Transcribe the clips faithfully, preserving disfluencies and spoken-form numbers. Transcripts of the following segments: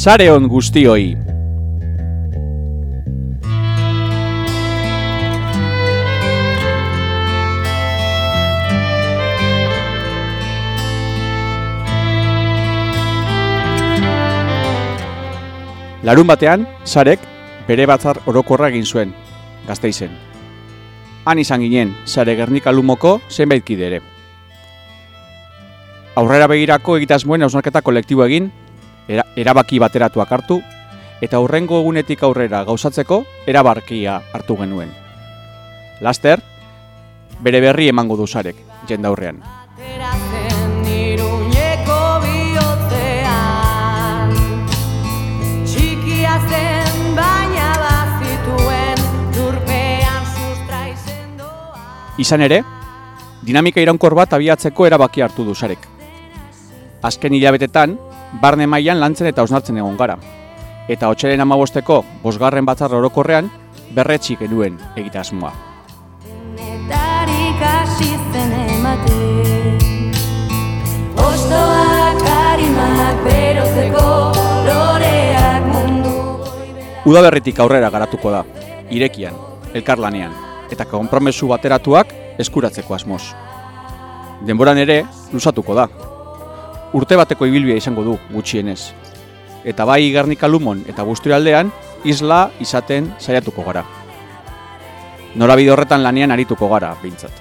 Sare on guztioi! Larun batean, Sarek bere batzar orokorra egin zuen, Gasteizen. Han izan ginen, Sare Gernika Lumoko zenbait kide ere. Aurrera begirako egitasmoen hausnarketa kolektibo egin, era, erabaki bateratuak hartu, eta hurrengo egunetik aurrera gauzatzeko erabakia hartu genuen. Laster, bere berri emango du Sarek, jendaurrean. Izan ere, dinamika iraunkor bat abiatzeko erabaki hartu du Sarek. Azken hilabetetan, barne mailan lantzen eta hausnartzen egon gara. Eta otsailaren hamabosteko bosgarren batzar orokorrean berretsi genuen egitasmoa. Udaberritik aurrera garatuko da, irekian, elkarlanean, eta konpromesu bateratuak eskuratzeko asmoz. Denboran ere, luzatuko da. Urte bateko ibilbidea izango du, gutxienez. Eta bai Gernika Lumon eta Busturialdean, isla izaten saiatuko gara. Norabide horretan lanean arituko gara, behintzat.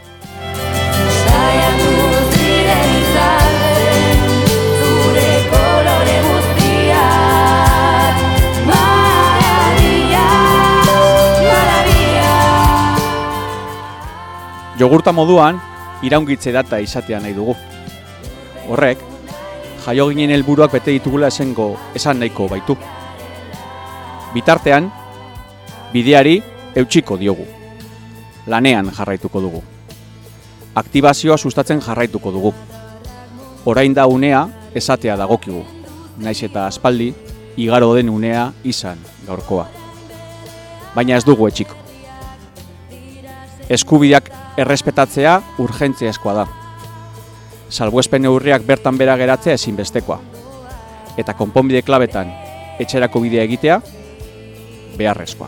Jogurta moduan, iraungitze data izatea nahi dugu. Horrek, jaio ginen helburuak bete ditugula esango esan nahiko baitu. Bitartean, bideari eutsiko diogu. Lanean jarraituko dugu. Aktibazioa sustatzen jarraituko dugu. Orain da unea esatea dagokigu. Naiz eta aspaldi, igaro den unea izan gaurkoa. Baina ez dugu etxiko. Eskubideak errespetatzea urgentziazkoa da. Salbuespen neurriak bertan bera geratzea ezinbestekoa. Eta konponbide klabetan etxerako bidea egitea beharrezkoa.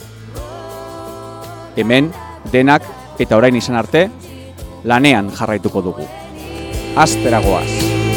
Hemen, denak eta orain izan arte, lanean jarraituko dugu. Astera goaz.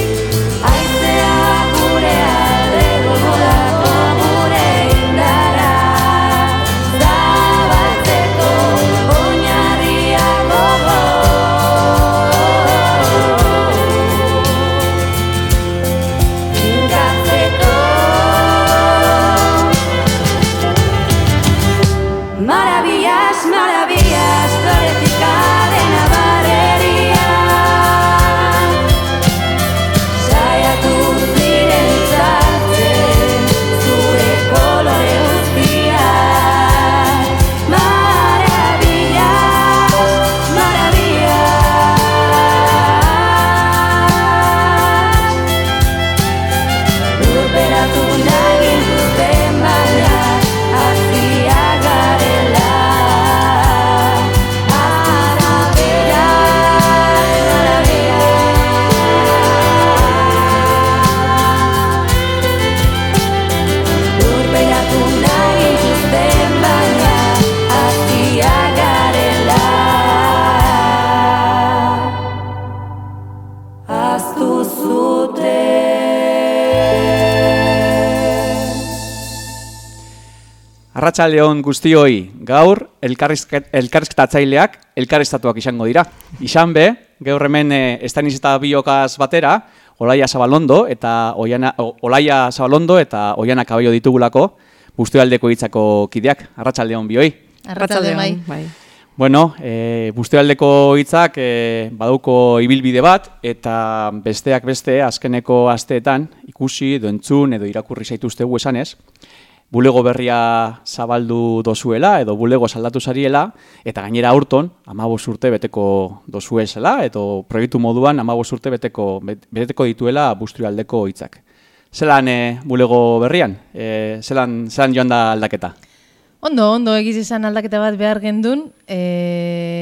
Arratsaldeon guztioi, gaur elkarrizketatzaileak elkarriztatuak izango dira. Izan be, gaur hemen Estaniz eta Biokaz batera, Olaia Zabalondo eta Oiana, Olaia Zabalondo eta Oiana Caballo ditugulako, Busturialdeko hitzako kideak. Arratsaldeon bioi. Arratsaldeon bai. Bueno, e, Busturialdeko hitzak e, baduko ibilbide bat, eta besteak beste azkeneko asteetan ikusi, edo entzun, edo irakurri zaituztegu esanez, bulego berria zabaldu dozuela, edo bulego saldatu zariela, eta gainera aurton, hamabost urte beteko dozuezela, edo proiektu moduan hamabost urte beteko, beteko dituela Busturialdeko hitzak. Zelan e, bulego berrian? E, zelan, zelan joan da aldaketa? Ondo, ondo egiz izan aldaketa bat behar gendun, e,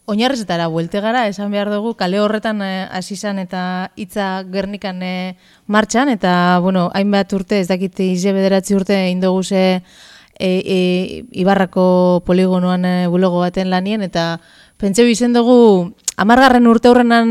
oinarrizetara buelte gara, esan behar dugu, kale horretan hasi izan eta hitza Gernikan e, martxan, eta, bueno, hainbat urte, ez dakit ize bederatzi urte indogu ze e, e, Ibarrako poligonoan e, bulego baten lanien, eta pentseu izen dugu, amargarren urte horrenan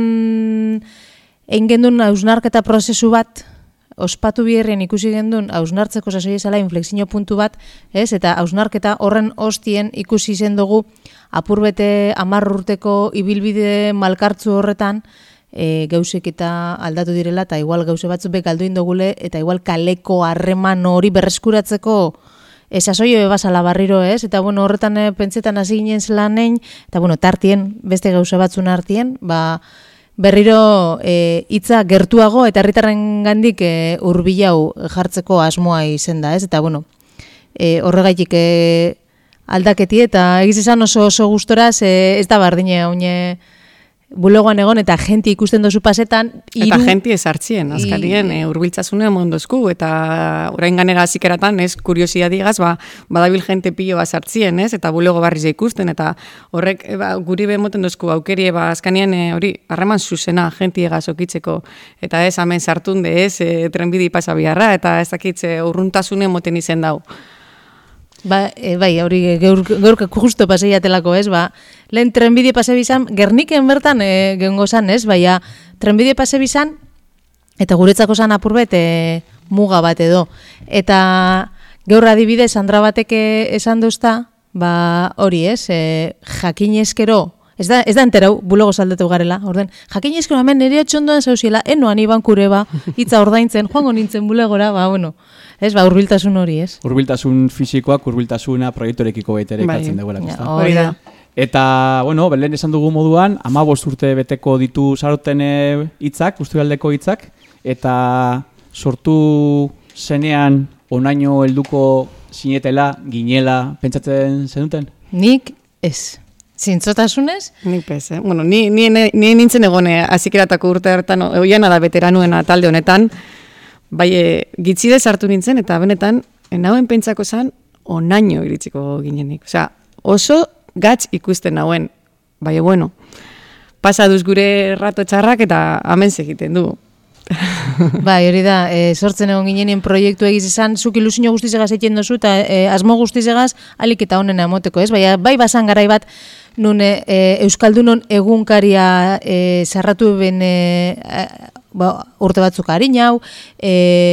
egin gendun hausnarketa prozesu bat, ospatu biherrien ikusi gendun hausnartzeko sasoi ezala inflexio puntu bat, ez? Eta hausnarketa horren ostien ikusi izen dugu apurbete hamar urteko ibilbide malkartzu horretan e, gauzek eta aldatu direla, eta igual gauze batzuk be galdu indogule, eta igual kaleko harreman hori berreskuratzeko esasoio ebasala barriro, ez? Eta bueno, horretan e, pentsetan hasi ginen zelanein, eta bueno, tartien, beste gauze batzun artien, ba, berriro hitza e, gertuago eta herritarren gandik e, hurbilau jartzeko asmoa izen da, ez? Eta bueno, e, horregaitik e, aldaketi eta egiz esan oso oso gustoraz e, ez da bardine haune bulegoan egon eta jenti ikusten dozu pasetan. Iru, eta jenti ezartzien, azkarien, e, urbiltzasunean mondozku, eta orain ganera zikeratan, ez, kuriosia digaz, ba, badabil jente pilo bat sartzien, ez, eta bulego barriz ikusten, eta horrek, e, ba, guri bemoten dozku, aukerie, ba, azkanien, e, hori, harreman zuzena, jenti egaz okitzeko, eta ez, hemen sartunde, ez, e, trenbidi pasabiarra, eta ez dakitze, urruntasunen moten izen dau. Ba, e, bai, hori gaur, gaur justo paseiatelako, ez, ba, lehen trenbide pase bizan, Gerniken bertan e, gengo zan, ez, baina trenbide pase bizan, eta guretzako zan apurbet e, muga bat edo. Eta gaur adibidez, Sandra batek esan duzta, ba, hori ez, e, jakin eskero, ez da, ez da enterau, bulego saldatu garela, orden, jakin eskero hemen nire otxondoan zauziela, enoan iban kureba, hitza ordaintzen, joango nintzen bulegora, ba, bueno, ez, ba, urbiltasun hori, ez? Urbiltasun fisikoak, urbiltasuna proiektorekiko baitere ekartzen duela. Ja, hori da. Eta, bueno, belen esan dugu moduan, hamabost urte beteko ditu saroten hitzak, Busturialdeko hitzak, eta sortu zenean onaino helduko sinetela, ginela, pentsatzen zenuten? Nik ez. Zintzotasunez? Nik pez, eh? Bueno, ni, ni, ni nintzen egone azikeratako urte hartan, oiana da veteranuena talde honetan, bai, e, gitzide sartu nintzen, eta benetan, nauen pentsako zan, onaino iritsiko ginenik. Osea, oso gatz ikusten nauen, bai, bueno, pasaduz gure rato txarrak eta hemen segiten du. Bai, hori da, e, sortzen egon ginenien proiektu egiz esan, zuk ilusio guztizegaz egiten dozu, eta e, asmo guztizegaz alik eta honena emoteko, ez? Bai, bai basan garai bat, nun e, Euskaldunon egunkaria e, zarratu ben e, ba, urte batzuk harin hau, e,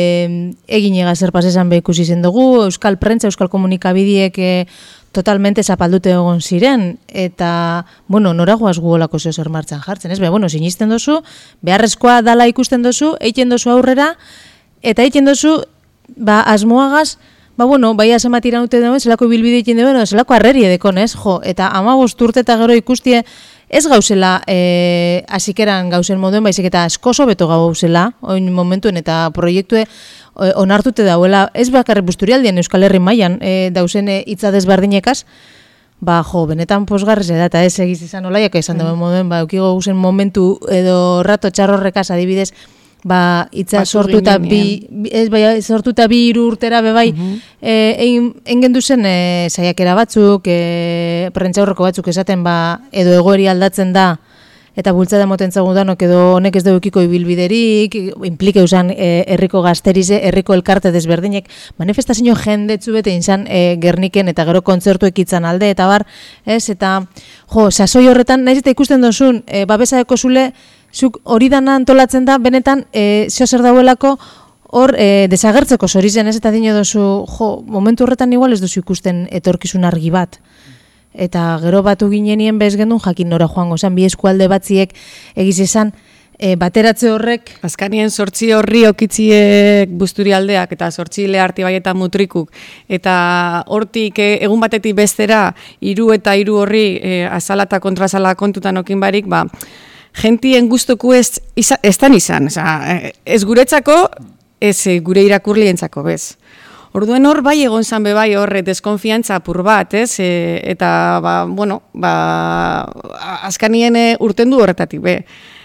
egin egaz zerpaz esan behiko izen dugu, Euskal Prentza, Euskal Komunikabidiek e, totalmente zapaldute egon ziren, eta, bueno, noragoaz guolako zeo zer martxan jartzen, ez? Be, bueno, sinisten dozu, beharrezkoa dala ikusten dozu, eiten dozu aurrera, eta eiten dozu, ba, asmoagaz, ba, bueno, bai asemat iranute dauen, zelako bilbide eiten dauen, zelako arreri edekon, ez? Jo, eta amagost urte eta gero ikustie, ez gauzela e, azikeran gauzen moduen, baizik eta askoso beto gauzela, oin momentuen, eta proiektue onartute dauela, ez bakarri Busturialdien Euskal Herri mailan e, dauzen hitza e, desberdinekaz, ba, jo, benetan posgarrez da, eta ez egiz izan olaiak esan dauen moduen, ba, eukigo guzen momentu edo rato txarrorrekaz adibidez, ba, hitza sortu eta bi, ez, bai, sortu eta bi hiru urtera bebai, uh -huh. e, egin, engen duzen e, saiakera batzuk, e, prentzaurreko batzuk esaten, ba, edo egoeri aldatzen da, eta bultzada moten zagudanok edo honek ez deukiko ibilbiderik, implike usan e, herriko gazterize, herriko elkarte desberdinek, manifestazio jendetzu bete inzan e, Gerniken eta gero kontzertuek itzan alde, eta bar, ez, eta, jo, sasoi horretan, nahiz eta ikusten dozun, e, babesa zule, zuk hori dana antolatzen da, benetan, e, zeo zer dauelako, hor, e, desagertzeko zorizen, ez, eta dino dozu, jo, momentu horretan igual ez duzu ikusten etorkizun argi bat. Eta gero batu ginenien bez gendun jakin nora joango zen, bi eskualde batziek egiz esan, e, bateratze horrek. Azkanien sortzi horri okitziek Busturialdeak eta sortzi leharti bai eta mutrikuk. Eta hortik e, egun batetik bestera, hiru eta hiru horri e, azala eta kontrasala kontutan okin barik, ba, gentien gustoku ez, iza, ez tan izan. Oza, ez guretzako, ez gure irakurlientzako, bez. Orduen hor bai egon zan bebai horre deskonfiantza apur bat, ez? E, eta, ba, bueno, ba, azkanien urten du horretatik, be.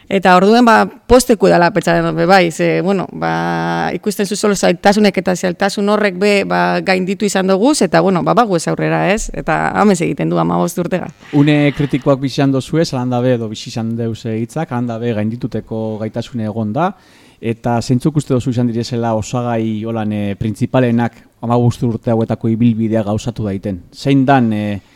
Eta orduen ba posteku dela petxaren be bai, ze bueno, ba ikusten zu solo zailtasunek eta zailtasun horrek be ba gainditu izan doguz eta bueno, ba bagoez aurrera, ez? Eta hamez egiten du hamabost urtega. Une kritikoak bizan dozue, zalanda be edo bizizan deuz hitzak, handa be gaindituteko gaitasune egon da eta zeintzuk uste dozu izan direzela osagai holan e, printzipalenak hamabost urte hauetako ibilbidea gauzatu daiten. Zein dan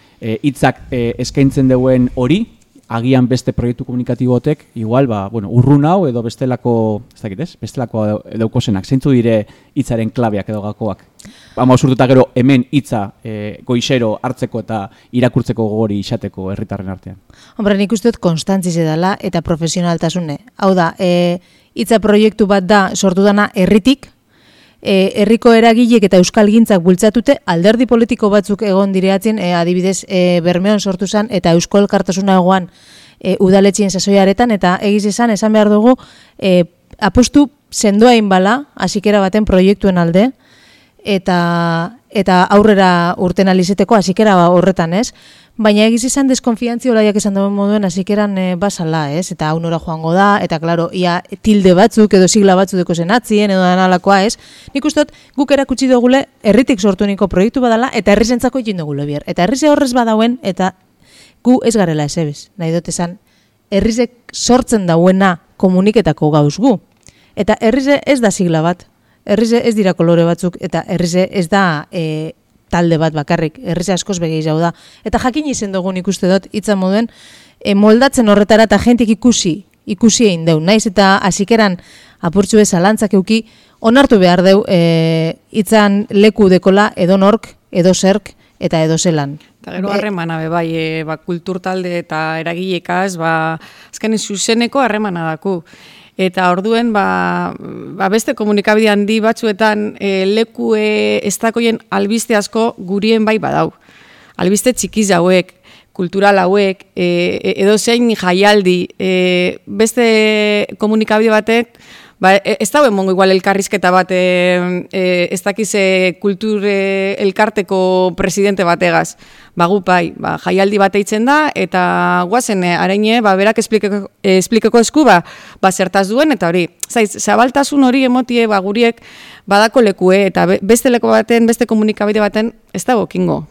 hitzak e, e, eskaintzen duen hori? Agian beste proiektu komunikatibotek, igual, ba, bueno, urrun hau edo bestelako, ez dakit ez, bestelako daukosenak, zeintzu dire hitzaren klabeak edo gakoak. Hama osurtuta gero hemen hitza e, goizero hartzeko eta irakurtzeko gogori izateko herritarren artean. Hombre, nik uste dut konstantziz edala eta profesionaltasune. Hau da, e, hitza proiektu bat da sortu dana herritik, E, herriko eragilek eta euskalgintzak bultzatute alderdi politiko batzuk egon direatzen, e, adibidez e, Bermeon sortu zen eta Eusko Elkartasuna egoan e, udaletxien sasoiaretan eta egiz esan, esan behar dugu e, apostu sendoa inbala, hasikera baten proiektuen alde eta, eta aurrera urten alizeteko hasikera horretan, ez? Baina egiz izan deskonfiantzi olaiak esan duen moduen hasikeran e, basala, ez? Eta hau nora joango da, eta klaro, ia tilde batzuk edo sigla batzuk deko zenatzien edo danalakoa, ez? Nik ustot, guk erakutsi dugule herritik sortu niko proiektu badala eta herrizentzako egin dugule bier. Eta herrize horrez badauen, eta gu ez garela esebez. Nahi dut esan, herrizek sortzen dauena komuniketako gauz gu. Eta herrize ez da sigla bat, herrize ez dira kolore batzuk, eta herrize ez da E, talde bat bakarrik, herrize askoz begei jau da. Eta jakin izen dugun ikuste dut, hitza moduen, e, moldatzen horretara eta jentik ikusi, ikusi egin deu. Naiz eta hasikeran apurtxu zalantzak euki, onartu behar deu, e, hitzan leku dekola edo nork, edo zerk, eta edo zelan. Eta gero harremana be bai, e, ba, kultur talde eta eragilekaz, ba, azkenin zuzeneko harremana daku. Eta orduen, ba, ba beste komunikabide handi batzuetan e, leku e, ez dakoien albiste asko gurien bai badau. Albiste txikiz hauek, kultural hauek, e, edo zein jaialdi, e, beste komunikabide batek, ba, ez dauen mongo igual elkarrizketa bat, e, e, ez dakize kultur e, elkarteko presidente bategaz. Ba, gu bai, ba, jaialdi bat eitzen da, eta guazen, e, araine, ba, berak esplikeko, esplikeko esku, ba, ba, zertaz duen, eta hori, zaiz, zabaltasun hori emotie, ba, guriek badako lekue, eta beste leku baten, beste komunikabide baten, ez dago kingo.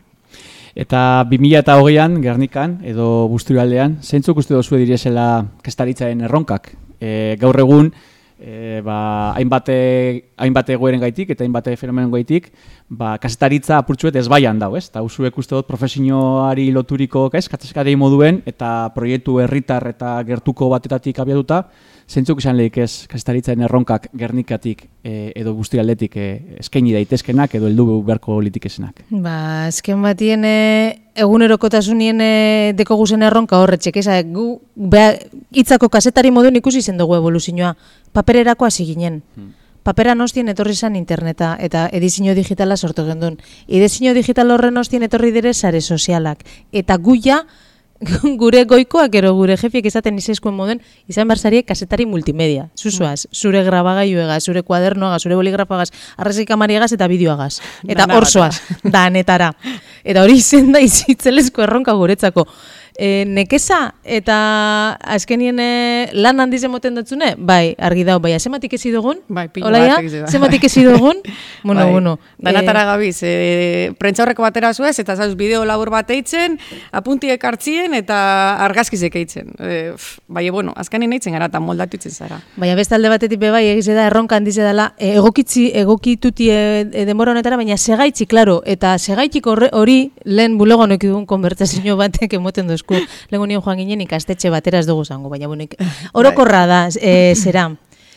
Eta bi mila hogeian, Gernikan, edo Busturialdean, zeintzuk uste dozu direzela kestaritzaren erronkak? E, gaur egun, E, ba, hainbate, hainbate egoeren gaitik eta hainbate fenomenen gaitik, ba, kasetaritza apurtxuet ez baian dau, ez? Eta usuek uste dut profesionioari loturiko, ez? Kateskarai moduen eta proiektu herritar eta gertuko batetatik abiatuta, zeintzuk izan lehik ez kasetaritzaren erronkak Gernikatik e, edo Busturialdetik e, eskaini daitezkenak edo heldu beharko litikesenak? Ba, azken batien e, egunerokotasunien e, deko guzen erronka horretxek, ez? Gu, beha, hitzako kasetari moduen ikusi zen dugu evoluzioa. Papererako hasi ginen. Hmm. Papera nostien etorri zan interneta eta edizio digitala sortu gendun. Edizio digital horren nostien etorri dire sare sozialak. Eta guia, gure goikoak ero gure jefiek izaten izeskuen moden, izan barzariek kasetari multimedia. Zuzuaz, zure grabagailuegaz, zure kuadernoagaz, zure boligrafoagaz, arrezik amariagaz eta bideoagaz. Eta orsoaz, danetara. Eta hori izen da izitzelezko erronka guretzako. E, nekeza eta azkenien e, lan handiz emoten datzune? Bai, argi dau, bai, zematik ezi dugun? Bai, pilo batek ezi da. Zematik ezi dugun? Bueno, bai, bueno. Danatara e, gabiz, e, prentxaurreko batera zuez, eta zauz bideo labur bat eitzen, apuntiek hartzien eta argazkizek eitzen. E, bai, bueno, azkenien eitzen gara eta moldatu itzen zara. Baina beste alde batetik be bai, egize da, erronka handiz edala, e, egokitzi, egokituti e, e, denbora honetara, baina segaitzi, klaro, eta segaitzik hori lehen bulegoan ekidun konbertsazio batek emoten duz. Lengo nion joan ginen ikastetxe batera ez dugu zango, baina bueno, orokorra da, e, zera,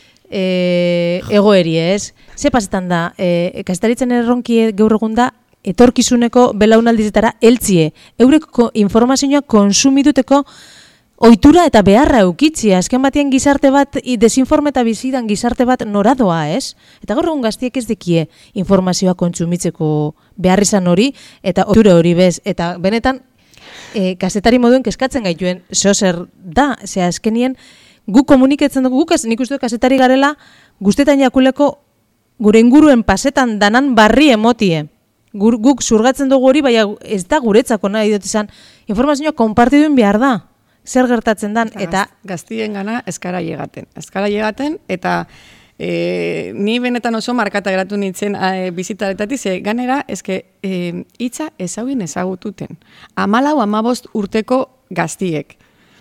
e, egoeri ez. Ze pasetan da, e, ikastaritzen erronkie gaur egun da, etorkizuneko belaunaldizetara heltzie, eureko informazioa konsumituteko ohitura eta beharra eukitzia, azken batien gizarte bat, desinforme eta bizidan gizarte bat noradoa, ez? Eta gaur egun gaztiek ez dekie informazioa kontsumitzeko beharrizan hori, eta ohitura hori bez, eta benetan, E, kasetari moduen keskatzen gaituen zozer da, ze azkenien gu komuniketzen dugu, guk ez, nik uste kasetari garela guztetan jakuleko gure inguruen pasetan danan barri emotie. Gur, guk zurgatzen dugu hori, baina ez da guretzako nahi dut izan, informazioa konpartiduen behar da. zer gertatzen dan, eta... Gaztien gana eskara llegaten. Eskara llegaten, eta e, ni benetan oso markata geratu nintzen e, bizitaretatik, ze ganera, eske e, hitza ezagin ezagututen. Amalau, amabost urteko gaztiek.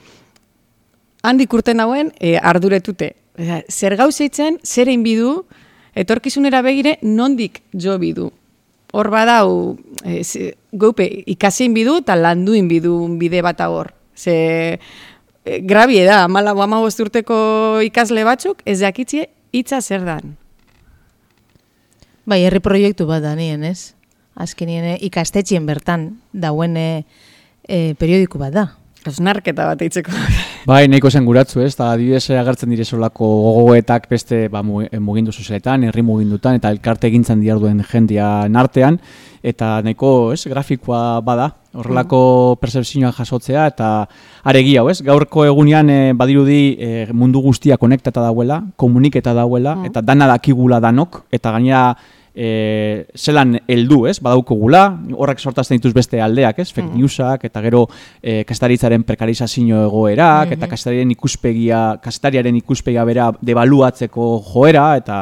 Handik urten hauen e, arduretute. Zer gauzeitzen, zer egin bidu, etorkizunera begire, nondik jo bidu. Hor badau, e, gaupe ikasin bidu eta landuin bidu bide bat hor. Ze e, grabie da, amala amabost urteko ikasle batzuk, ez dakitzie hitza zer dan. Bai, herri proiektu bat da nien, ez? Azkenien ikastetxien bertan dauen e, e, periodiku bat da. Osnarketa bat eitzeko. Bai, nahiko zen guratzu, ez? Eta adibidez agertzen dire solako gogoetak beste ba, mugindu sozialetan, herri mugindutan, eta elkarte egintzan diarduen jendean artean, eta nahiko, ez, grafikoa bada, horrelako percepzioa jasotzea, eta aregia, ez? Gaurko egunean e, badirudi e, mundu guztia konektata dauela, komuniketa dauela, eta dana dakigula danok, eta gainera E, zelan heldu, ez, badaukogula, horrek sortazten dituz beste aldeak, ez, fake newsak, eta gero e, kasetaritzaren prekarizazio egoerak, eta kasetariaren ikuspegia, kasetariaren ikuspegia bera debaluatzeko joera, eta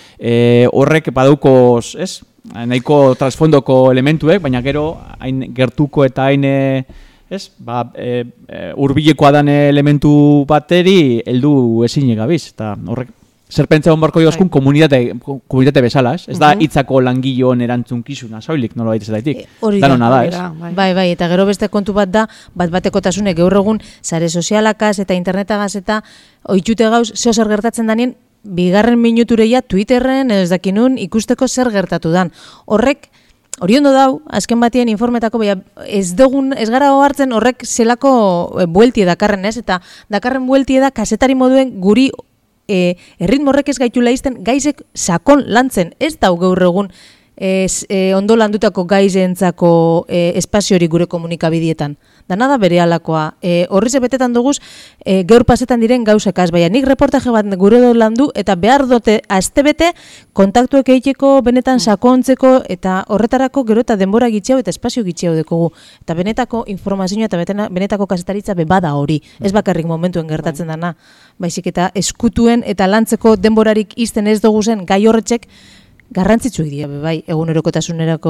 e, horrek badauko, ez, nahiko transfondoko elementuek, baina gero hain gertuko eta hain ez, ba, e, e, urbilekoa dan elementu bateri heldu ezin egabiz, eta horrek zer pentsa hon barko jozkun komunitate, komunitate bezala, ez? Ez da hitzako langileon erantzunkizuna, soilik, nola baita zaitik. Danona da, ez? Bai, bai, eta gero beste kontu bat da, bat batekotasunek gaur egun, sare sozialakaz eta internetagaz eta oitxute gauz, zeo zer gertatzen danien, bigarren minutureia Twitterren, ez dakinun, ikusteko zer gertatu dan. Horrek, hori ondo dau, azken batien informetako, baina ez dugun, ez gara hartzen horrek zelako bueltie dakarren, ez? Eta dakarren bueltie da, kasetari moduen guri E, erritmo horrek ez gaitu laizten gaizek sakon lantzen, ez dau gaur egun ez, e, ondo landutako gaizentzako e, espaziorik gure komunikabidietan. Dana da bere alakoa. E, horri zebetetan duguz, e, gaur pasetan diren gauzekaz, baina nik reportaje bat gure do landu eta behar dote astebete kontaktuek egiteko benetan sakontzeko eta horretarako gero eta denbora gitxeau eta espazio gitxeau dekogu. Eta benetako informazioa eta betena, benetako kasetaritza bebada hori. Ez bakarrik momentuen gertatzen dana. Baizik eta eskutuen eta lantzeko denborarik izten ez dugu zen gai horretxek garrantzitsuik dira, bai, egunerokotasunerako.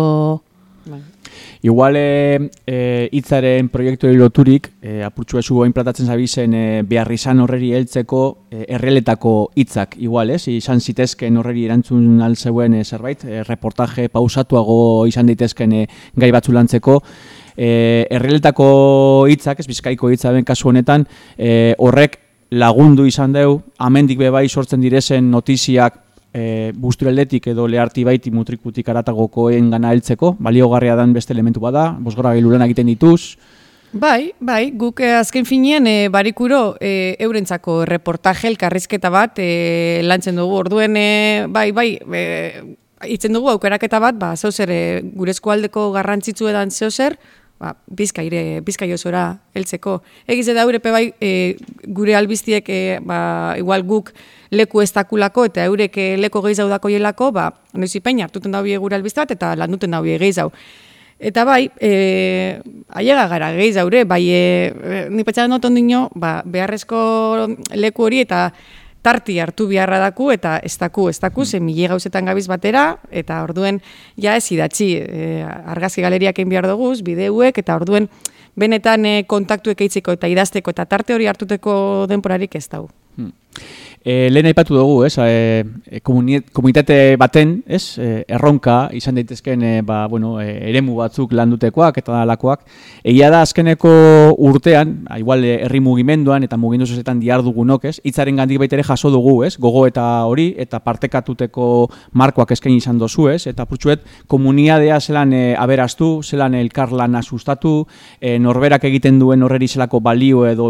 Igual hitzaren e, proiektu loturik, e, apurtxua zugo inplatatzen zabizen e, behar izan horreri heltzeko e, erreletako hitzak, igual, ez? Izan zitezken horreri erantzun altzeuen e, zerbait, e, reportaje pausatuago izan daitezken e, gai batzu lantzeko. E, erreletako hitzak, ez Bizkaiko hitza ben kasu honetan, e, horrek lagundu izan deu, amendik bebai sortzen direzen notiziak E, busturaldetik edo leharti baiti mutrikutik aratagokoen gana heltzeko, baliogarria dan beste elementu bada, bosgora gailulan egiten dituz. Bai, bai, guk eh, azken finien eh, barikuro eh, eurentzako reportaje elkarrizketa bat eh, lantzen dugu, orduen eh, bai, bai, eh, itzen dugu aukeraketa bat, ba, zeuzer eh, gure eskualdeko garrantzitsu edan zeuzer, ba, bizkaire, bizkaiosora heltzeko. Egiz da eurepe bai, e, gure albiztiek, e, ba, igual guk leku ez dakulako, eta eurek leku gehiago dako jelako, ba, noiz ipein hartuten daubie gure albizte bat, eta landuten daubie gehiago. Eta bai, e, aiega gara gehiago, bai, e, ni petxaren noton dino, ba, beharrezko leku hori, eta tarti hartu biharra daku, eta ez daku, ez daku, ze mile gauzetan gabiz batera, eta orduen, ja ez idatzi, e, argazki galeriak egin behar duguz, bideuek, eta orduen, benetan e, kontaktuek eitzeko eta idazteko, eta tarte hori hartuteko denporarik ez dago. Hmm. E, lehen aipatu dugu, ez, e, komunitate baten, ez, e, erronka izan daitezken e, ba, bueno, e, eremu batzuk landutekoak eta dalakoak. Egia da azkeneko urtean, a, igual herri mugimenduan eta mugindu sozialetan diardugunok, ez, hitzaren gandik baitere jaso dugu, ez, gogo eta hori, eta partekatuteko markoak eskaini izan dozu, ez, eta purtsuet komunidadea zelan e, aberaztu, zelan elkarlana sustatu, e, norberak egiten duen horreri zelako balio edo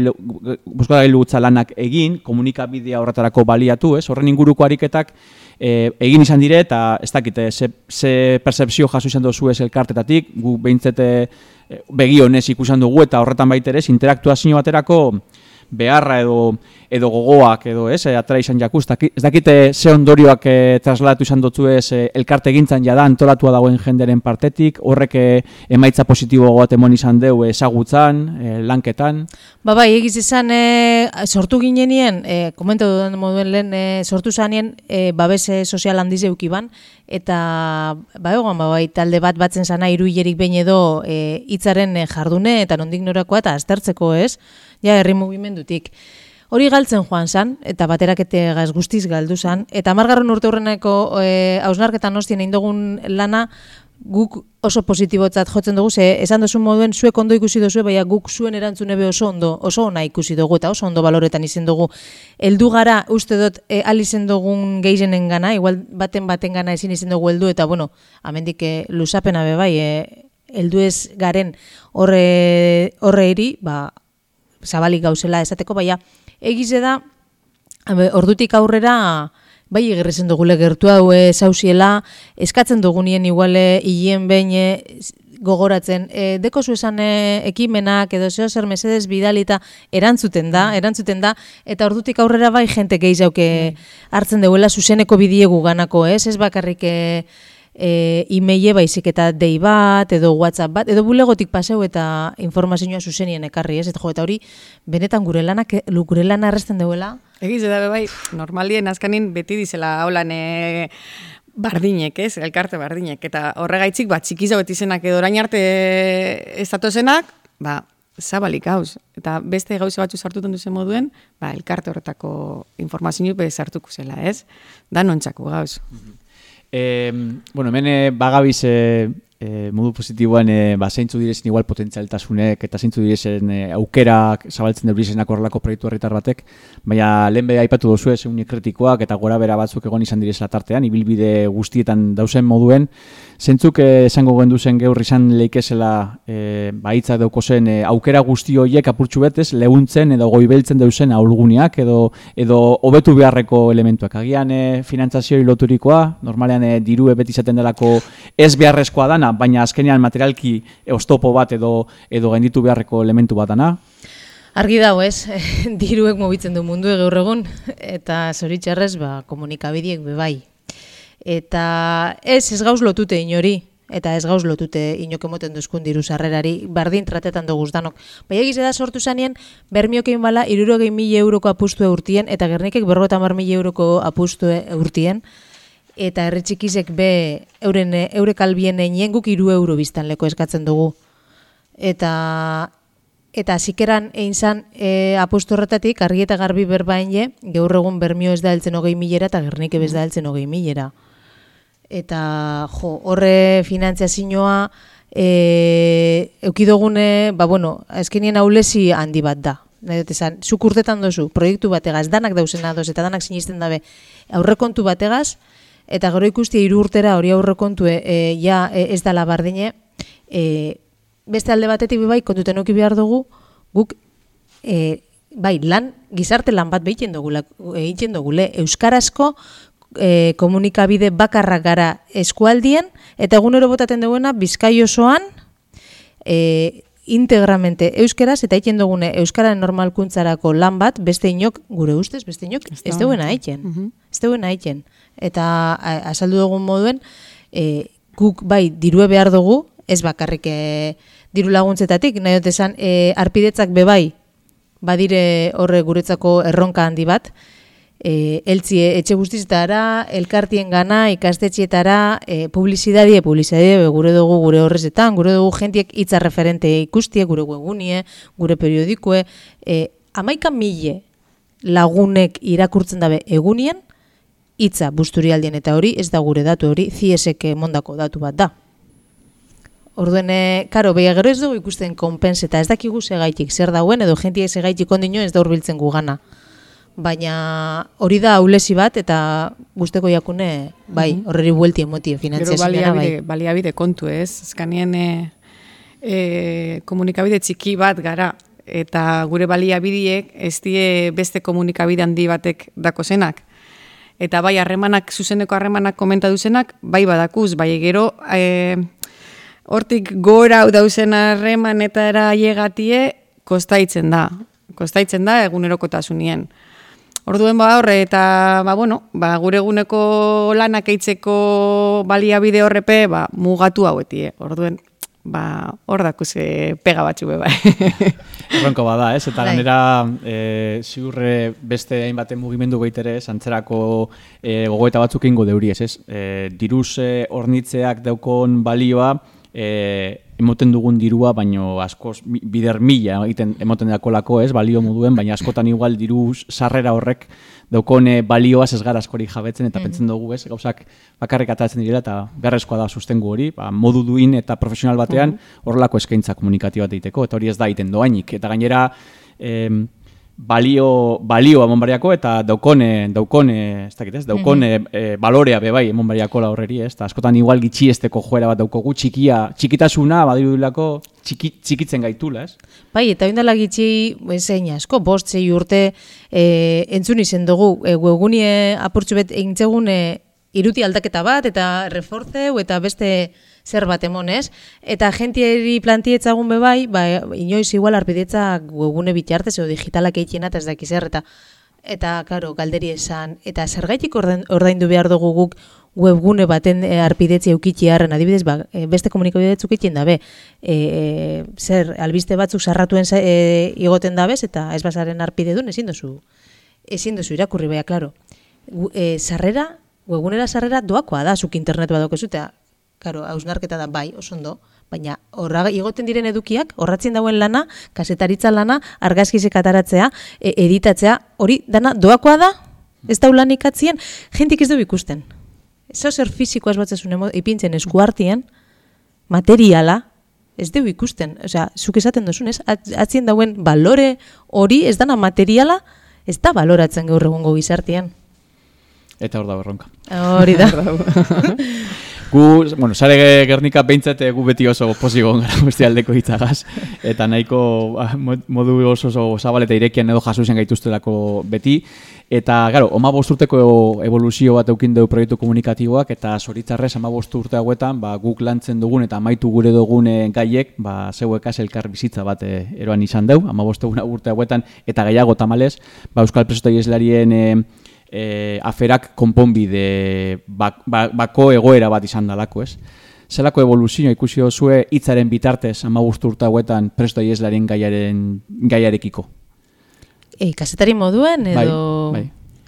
bosgorailu lanak egin, komunikabidea horretarako baliatu, ez? Horren inguruko ariketak e, egin izan dire, eta ez dakite, ze, ze percepzio jaso izan dozu ez elkartetatik, gu behintzete begionez ikusan dugu, eta horretan baiterez, interaktuazio baterako beharra edo edo gogoak edo ez, e, atera izan jakuz, ez dakite ze ondorioak e, trasladatu izan dutzu ez e, elkarte gintzan jada antolatua dagoen jenderen partetik, horrek e, emaitza positibo bat emon izan deu ezagutzan, e, lanketan. Ba bai, egiz izan e, sortu ginenien, e, komentu duen moduen lehen, e, sortu zanien e, babese sozial handiz eukiban, eta ba egon, ba bai, talde bat batzen zana hiru hilerik behin edo e, hitzaren e, jardune eta nondik norakoa eta aztertzeko ez, ja herri mugimendutik. Hori galtzen joan zan, eta baterakete gaz guztiz galdu zan, eta hamargarren urte horreneko e, hausnarketan ostien egin dugun lana, guk oso positibotzat jotzen dugu, ze esan duzun moduen zuek ondo ikusi duzu, baina guk zuen erantzune be oso ondo, oso ona ikusi dugu, eta oso ondo baloretan izen dugu. Heldu gara, uste dut, e, al izen dugun gehienen gana, igual baten baten gana ezin izen dugu heldu, eta bueno, amendik e, luzapena be bai, e, heldu ez garen horre, horre eri, ba, zabalik gauzela esateko, baina egize da, ordutik aurrera, bai egerrezen dugule gertu hau zauziela, eskatzen dugunien iguale hilien behin gogoratzen, e, deko zu esan e, ekimenak edo zeo zer mesedez bidalita erantzuten da, erantzuten da, eta ordutik aurrera bai jente gehiago hartzen duela zuzeneko bidiegu ganako, ez, ez bakarrik e, E, e-maile baizik eta dei bat, edo WhatsApp bat, edo bulegotik paseu eta informazioa zuzenien ekarri, ez? Eta jo, eta hori, benetan gure lanak, gure lana arresten duela. Egiz, eta bai, normalien azkanin beti dizela haulan e, bardinek, ez? Elkarte bardinek, eta horregaitzik, bat, txikiza beti zenak edo orain arte ez datozenak, ba, zabalik gauz. Eta beste gauza batzu sartuten duzen moduen, ba, elkarte horretako informazioa be sartuko zela, ez? Da nontzako gauz. Eh, bueno, hemen eh, bagabiz eh, eh, modu positiboan eh, ba, zeintzu direzen igual potentzialtasunek eta zeintzu direzen eh, aukerak zabaltzen deurizenak horrelako proiektu herritar batek, baina lehen beha aipatu dozu ez egun kritikoak eta gora bera batzuk egon izan direzela tartean, ibilbide guztietan dauzen moduen, zeintzuk eh, esango gendu zen gaur izan leikezela eh, ba, hitza dauko zen eh, aukera guzti horiek apurtxu betez lehuntzen edo goibeltzen deusen ahulguniak edo edo hobetu beharreko elementuak. Agian eh, finantzazioi loturikoa, normalean eh, diru beti izaten delako ez beharrezkoa dana, baina azkenean materialki oztopo bat edo edo gainditu beharreko elementu bat dana. Argi dago ez, diruek mobitzen du mundu gaur egun, eta zoritxarrez ba, komunikabideek bebai. Eta ez ez gauz lotute inori, eta ez gauz lotute inok emoten duzkun diru sarrerari, bardin tratetan duguz danok. Baina egize da sortu zanien, bermiokein bala, irurogei mila euroko apustu eurtien, eta gernikek berrogeta mar mila euroko apustu eurtien, eta herritxikizek be euren eurek albien einien guk iru euro biztan leko eskatzen dugu. Eta eta zikeran egin zan e, apustu horretatik, argi eta garbi berbain je, gaur egun bermio ez da heltzen hogei milera, eta gernike bez da heltzen hogei milera. Eta jo, horre finantziazioa e, eukidogune, ba bueno, azkenien aulezi handi bat da. Nahi dut esan, zuk urtetan dozu, proiektu bategaz, danak dauzen adoz, eta danak sinisten dabe aurrekontu bategaz, eta gero ikustia hiru urtera hori aurrekontu e, ja e, ez dala bardine, e, beste alde batetik bai kontuten oki behar dugu, guk e, bai lan, gizarte lan bat behiten dugule, egiten dugule, euskarazko E, komunikabide bakarrak gara eskualdien, eta egunero botaten duguena Bizkai osoan e, integramente euskeraz, eta egiten dugune euskararen normalkuntzarako lan bat, beste inok, gure ustez, beste inok, ez duena egiten. Uh -huh. Ez duena egiten. Eta a, azaldu dugun moduen, e, guk bai dirue behar dugu, ez bakarrik e, diru laguntzetatik, nahi dut esan, e, arpidetzak bebai, badire horre guretzako erronka handi bat, E, eltzie etxe guztizetara, elkartien gana, ikastetxietara, e, publizidadie, publizidadie gure dugu gure horrezetan, gure dugu jentiek hitza referente ikustie, gure webunie, gure periodikoe, e, amaika mile lagunek irakurtzen dabe egunien, hitza busturialdien eta hori, ez da gure datu hori, C S K mondako datu bat da. Orduen, karo, beha gero ez dugu ikusten konpenseta, ez dakigu segaitik zer dauen, edo jentiek segaitik ondino ez da hurbiltzen gugana. Baina hori da aulezi bat eta guzteko jakune, bai, horreri buelti emotie finantziazioa bai. Gero baliabide kontu ez, ezkanien e, e, komunikabide txiki bat gara, eta gure baliabideek ez die beste komunikabide handi batek dako zenak. Eta bai, harremanak, zuzeneko harremanak komenta duzenak, bai badakuz, bai gero, e, hortik gora dauzen harremanetara llegatie, kostaitzen da. kostaitzen da egunerokotasunien. Orduen ba horre eta ba, bueno, ba, gure eguneko lanak eitzeko baliabide horrepe ba, mugatu hauetie. Orduen ba, hor dakuse pega batzu be bai. Erronko bada, ez? Eta ganera e, ziurre beste hainbaten mugimendu goitere, antzerako e, gogoeta batzuk ingo deuri, ez? ez? E, diruz e, hornitzeak daukon balioa, e, emoten dugun dirua, baino askoz bider mila egiten emoten dakolako, ez, balio moduen, baina askotan igual diru sarrera horrek daukone balioaz ez gara askori jabetzen, eta mm-hmm. pentsen dugu, ez, gauzak bakarrik atatzen direla, eta beharrezkoa da sustengu hori, ba, modu duin eta profesional batean horrelako mm-hmm. eskaintza komunikatiba egiteko, eta hori ez da egiten doainik, eta gainera em, balio balioa emonbariako eta daukone daukone ez dakit ez daukone mm-hmm. e, balorea be bai emonbariako la horreri ez ta askotan igual gitxiesteko joera bat daukogu txikia txikitasuna badirudilako txiki, txikitzen gaitula ez bai eta oindala gitxi zein asko bost sei urte e, entzun izen dugu e, webgunie apurtxu bet egintzegun e, iruti aldaketa bat eta reforzeu eta beste zer bat emonez, eta jentieri plantietzagun bebai, ba, inoiz igual arpidetzak webgune bitartez edo digitalak eitxena eta ez dakiz er, eta, eta, karo, galderi esan, eta zergaitik ordaindu behar dugu guk webgune baten e, arpidetzi eukitxi harren, adibidez, ba, e, beste komunikabide batzuk eitxen dabe, e, e, zer, albiste batzuk sarratuen e, igoten dabez, eta ez bazaren arpide duen, ezin dozu, ezin dozu irakurri beha, klaro. E, sarrera, webgunera sarrera doakoa da, zuk internet badokezu, eta Karo, hausnarketa da bai, oso ondo, baina horra igoten diren edukiak, horratzen dauen lana, kasetaritza lana, argazkizek ataratzea, e editatzea, hori dana doakoa da, ez da ulan ikatzien, jentik ez du ikusten. Ez zer fizikoaz batzezun ipintzen eskuartien, materiala, ez du ikusten. Osea, zuk esaten duzun, ez? Atzien dauen balore hori, ez dana materiala, ez da baloratzen gaur egungo gizartien. Eta hor da berronka. Hori da. Gu, bueno, sare Gernika behintzat gu beti oso pozigon gara guzti aldeko hitzagaz, eta nahiko modu oso, oso zabaleta irekian edo jaso zen gaituztelako beti, eta, gero, oma bosturteko evoluzio bat eukin dugu proiektu komunikatiboak, eta zoritzarrez ama bosturte hauetan, ba, guk lantzen dugun eta amaitu gure dugun gaiek, ba, zeuekaz elkar bizitza bat e, eroan izan dugu, ama bosturte urte hauetan, eta gehiago tamalez, ba, Euskal Preso Ieslarien e, E, aferak konponbide bak, bak, bako egoera bat izan dalako, ez? Zelako evoluzio ikusi duzue hitzaren bitartez hamabost urte hauetan Presto Ieslarien gaiaren gaiarekiko? E, kazetari moduen edo... Bai, bai.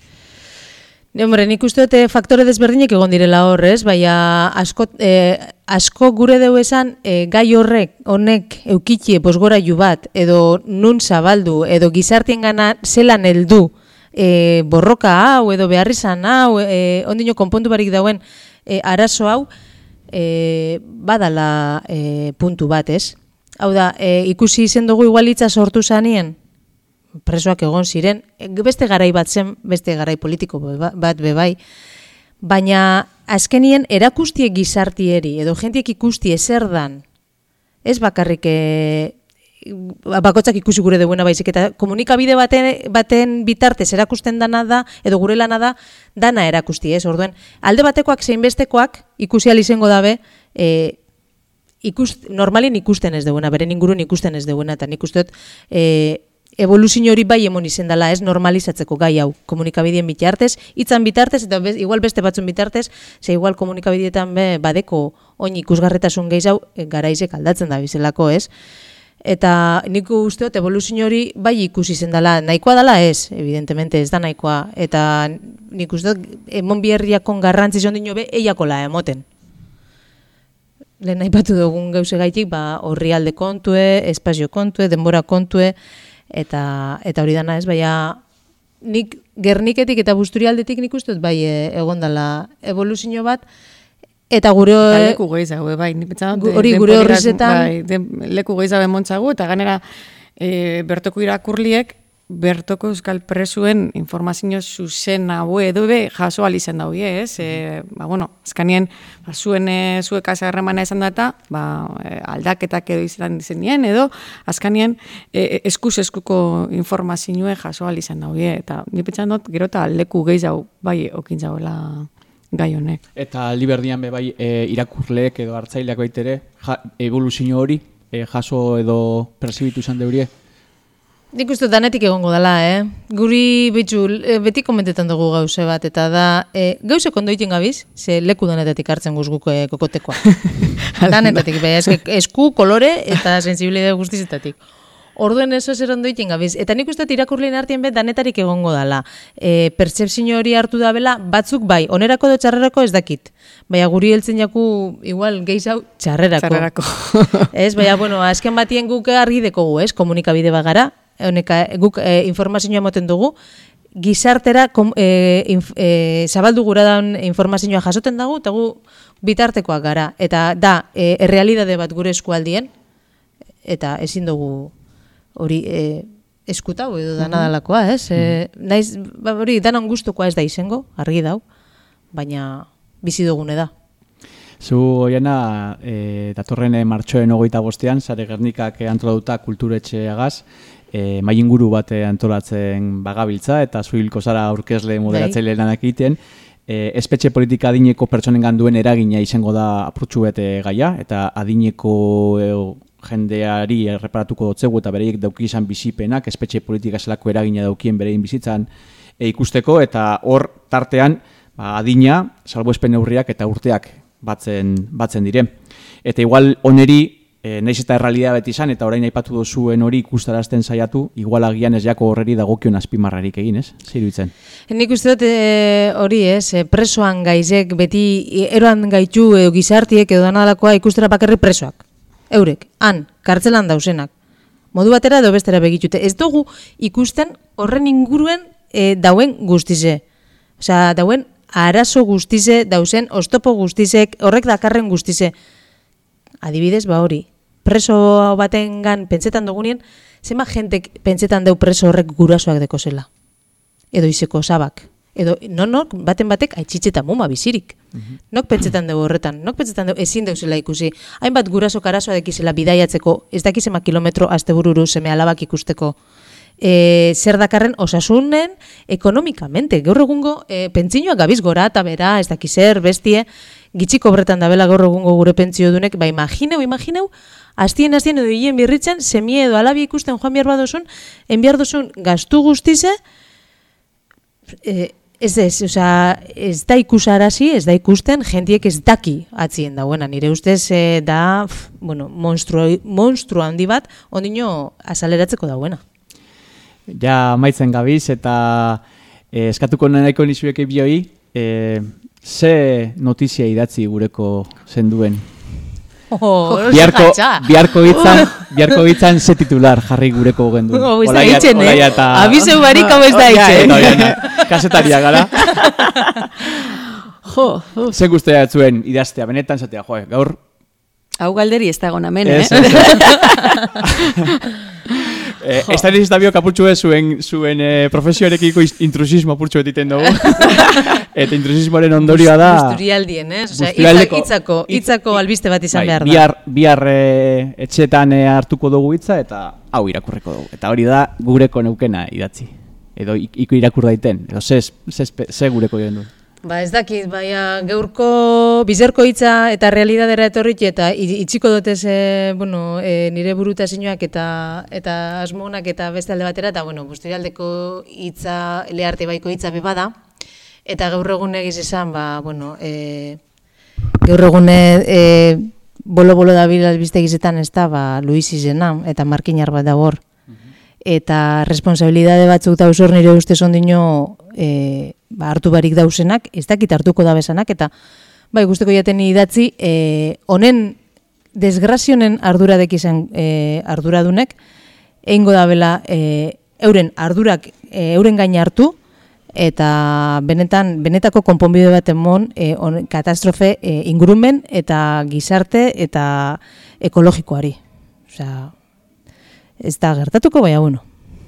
Ne, hombre, nik uste dute faktore desberdinek egon direla horrez, baina asko, e, asko gure deu esan e, gai horrek, honek eukitie bosgorailu bat, edo nun zabaldu, edo gizartien gana zelan heldu, E, borroka hau edo beharrizan hau e, ondino konpondu barik dauen e, arazo hau e, badala e, puntu bat ez hau da, e, ikusi izen dugu igualitza sortu zanien presoak egon ziren, beste garai bat zen beste garai politiko bat bebai baina azkenien erakustie gizartieri edo jentiek ikustie zer dan ez bakarrik e, bakotzak ikusi gure duena baizik eta komunikabide baten, baten bitartez erakusten dana da edo gure lana da dana erakusti ez orduen alde batekoak zein bestekoak ikusi ahal izango dabe e, ikust, normalin ikusten ez duena beren ingurun ikusten ez duena eta nik uste dut e, evoluzio hori bai emon izen dela ez normalizatzeko gai hau komunikabideen bitartez hitzan bitartez eta bez, igual beste batzun bitartez ze igual komunikabideetan be, badeko oin ikusgarretasun gehiago e, garaizek aldatzen da bizelako ez eta nik uste dut evoluzio hori bai ikusi zen dela, nahikoa dela ez, evidentemente ez da nahikoa, eta nik uste dut emon biherriakon garrantzi zon dino be, eiakola emoten. Lehen aipatu dugun gauze gaitik, ba, horri alde kontue, espazio kontue, denbora kontue, eta, eta hori dana ez, baina nik Gerniketik eta Busturialdetik nik uste dut bai egon dela evoluzio bat, eta gure leku gehiago bai hori gure horrezetan bai, leku gehiago emontzagu eta ganera e, bertoko irakurliek bertoko euskal presuen informazio zuzen hau edo be jaso alizen daue ez e, ba bueno azkanien ba, zuen e, zuek azarremana esan data ba, e, aldaketak edo izan dizenien edo azkanien e, eskuz eskuko informazioe jaso alizen daue eta ni pentsan dut gero eta leku gehiago bai okin zauela gai honek. Eta liberdian be bai e, irakurleek edo hartzaileak baitere ja, evoluzio hori e, jaso edo perzibitu izan deurie? Nik uste danetik egongo dela, eh? Guri bitxu, beti komentetan dugu gauze bat, eta da, e, gauze kondo iten gabiz, ze leku danetatik hartzen guzguk e, kokotekoa. Danetatik, bai, esku, kolore eta sensibilidade guztizetatik. Orduen eso zer ondo iten gabiz. Eta nik uste irakurlien artien bet danetarik egongo dela. E, pertsepzio hori hartu da bela, batzuk bai, onerako edo txarrerako ez dakit. Baina guri heltzen jaku, igual, geiz hau, txarrerako. Txarrerako. Ez, baina, bueno, azken batien guk argi dekogu, ez, komunikabide bagara, honeka, guk e, informazioa moten dugu, gizartera kom, e, inf, e, zabaldu gura daun informazioa jasoten dugu, eta gu bitartekoak gara. Eta da, e, errealidade bat gure eskualdien, eta ezin dugu hori e, eskutau edo da nadalakoa, ez? E, naiz, ba, hori danan gustukoa ez da izango, argi dau, baina bizi dugune da. Zu, Oiana, e, datorren martxoen hogeita bostean, Sare Gernikak antolatuta kulturetxeagaz, e, mai inguru bat antolatzen bagabiltza, eta zu hilko zara aurkezle moderatzaile lanak egiten, e, espetxe politika adineko pertsonen duen eragina izango da apurtxu bete gaia, eta adineko e, jendeari erreparatuko dotzegu eta bereiek dauki izan bizipenak, espetxe politika zelako eragina daukien berein bizitzan e, ikusteko, eta hor tartean ba, adina, salbuespen neurriak eta urteak batzen, batzen dire. Eta igual oneri, e, naiz eta errealidad beti izan, eta orain aipatu dozuen hori ikustarazten saiatu, igual agian ez jako horreri dagokion azpimarrarik egin, ez? Zer iruditzen? Nik uste dut hori, ez, presoan gaizek, beti eroan gaitu edo gizartiek edo danalakoa ikustera bakarri presoak. Eurek, han, kartzelan dausenak. Modu batera edo bestera begitute. Ez dugu ikusten horren inguruen e, dauen guztize. Osea, dauen arazo guztize, dausen oztopo guztizek, horrek dakarren guztize. Adibidez, ba hori, preso batengan pentsetan dugunien, zema jentek pentsetan deu preso horrek gurasoak deko zela. Edo izeko sabak. Edo, no, no, baten batek aitzitzetan muma bizirik. Uh-huh. Nok pentsetan dugu horretan, nok pentsetan dugu ezin deuzela ikusi. Hainbat guraso karasoa dekizela bidaiatzeko, ez dakizema kilometro astebururu seme alabak ikusteko. E, zer dakarren osasunen ekonomikamente. Gaur egungo e, pentsinoak gabiz gora eta bera, ez dakizer, bestie, gitxiko bretan dabela gaur egungo gure pentsio dunek, ba imagineu, imagineu, hastien hastien edo hien birritzen, semie edo alabi ikusten joan behar badozun, enbiar dozun gaztu guztize, e, Ez ez, oza, ez da ikusarazi, ez da ikusten, jentiek ez daki atzien dauena. Nire ustez e, da, pf, bueno, monstru, monstru handi bat, ondino azaleratzeko dauena. Ja, maitzen gabiz, eta e, eskatuko nahiko nizueke bioi, e, ze notizia idatzi gureko zenduen? Oh, biarko, biarko hitzan, biarko hitzan ze titular jarri gureko gendu. Oh, ez da hitzen, eh? Eta... Abizeu barik hau ez da hitzen. Kasetaria gara. Jo, jo. Ze guztia zuen idaztea, benetan zatea, joe, gaur... Hau galderi ez da egon amen, eh? Eh, ez da nizita bio kapurtxu ez zuen, zuen eh, profesioarekiko intrusismo apurtxu etiten dugu. Eta intrusismoaren ondorioa da... Busturialdien, eh? Osea, itzak, itzako, itzako albiste bat izan bai, behar da. Bihar, bihar eh, etxetan eh, hartuko dugu hitza eta hau irakurreko dugu. Eta hori da gureko neukena idatzi. Edo iko irakur daiten. Edo ze, ze, ze gureko joan du. Ba ez dakit, baina geurko bizerko hitza eta realidadera etorrit eta itxiko dotez e, bueno, e, nire burutazioak eta eta asmonak eta beste alde batera, eta bueno, Busturialdeko hitza, Learte baiko hitza beba da, eta gaur egun egiz izan, ba, bueno, e, gaur egune e, bolo-bolo dabil albiste egizetan ez da, ba, Luis izena, eta markinar bat da hor. Eta responsabilidade batzuk dauzor nire ustez ondino e, ba, hartu barik dausenak, ez dakit hartuko da besanak, eta bai guzteko jaten idatzi, e, honen desgrazionen arduradek izan e, arduradunek, egingo da bela e, euren ardurak e, euren gain hartu, eta benetan, benetako konponbide bat emon e, on, katastrofe e, ingurumen eta gizarte eta ekologikoari. Osea, ez da gertatuko, baina, bueno.